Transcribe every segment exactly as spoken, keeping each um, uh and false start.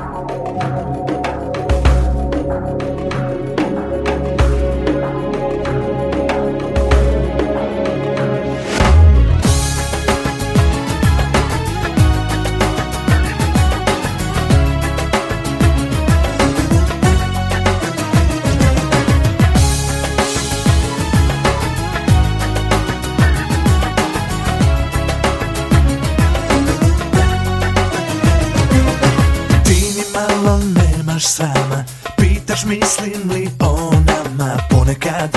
Sama, pitaš mislim li o nama ponekad.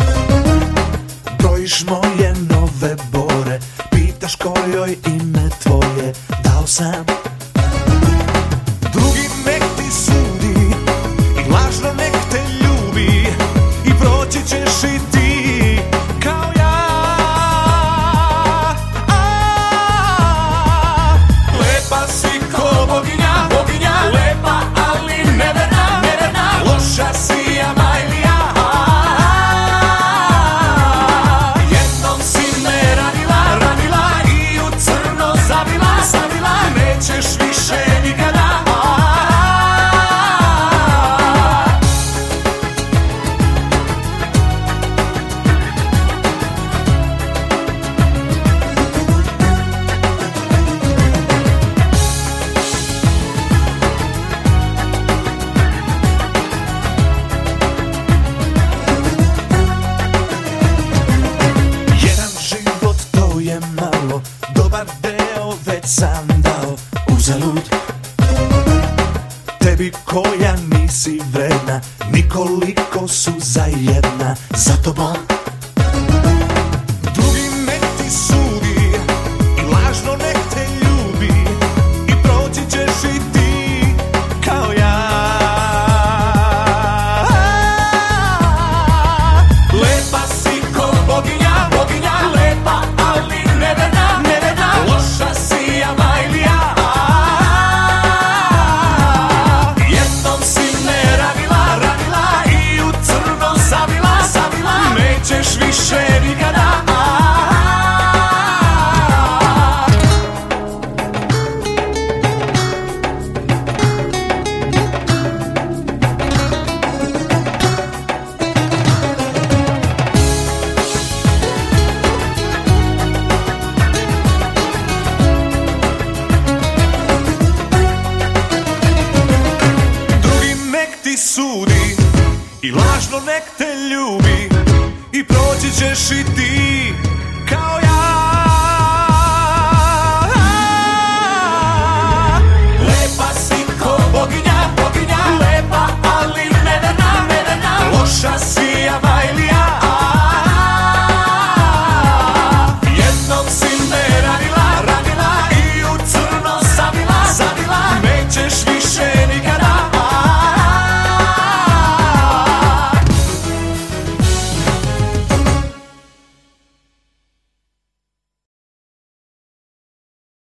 Brojiš moje nove bore, pitaš kojoj ime tvoje dao sam. Drugi nek ti sudi i lažno nek te ljubi i proći ćeš i ti kao ja. A, lepa si ko boginja, boginja, lepa ali neverna, neverna, loša si Amajlija. Jednom si me ranila, ranila i u crno zavila, zavila, nećeš više nikada. Malo, dobar deo već sam dao uzalud. Tebi koja nisi vredna, nikoliko su zajedna za tobom. Drugi nek ti sudi i lažno nek te ljubi i proći ćeš i ti kao ja. Lepa si ko boginja, boginja, lepa ali neverna, neverna, loša si Amajlija. Jednom si me ranila, ranila i u crno zavila, zavila, nećeš više nikada. Sudi i lažno nek te ljubi i proći ćeš i ti kao ja.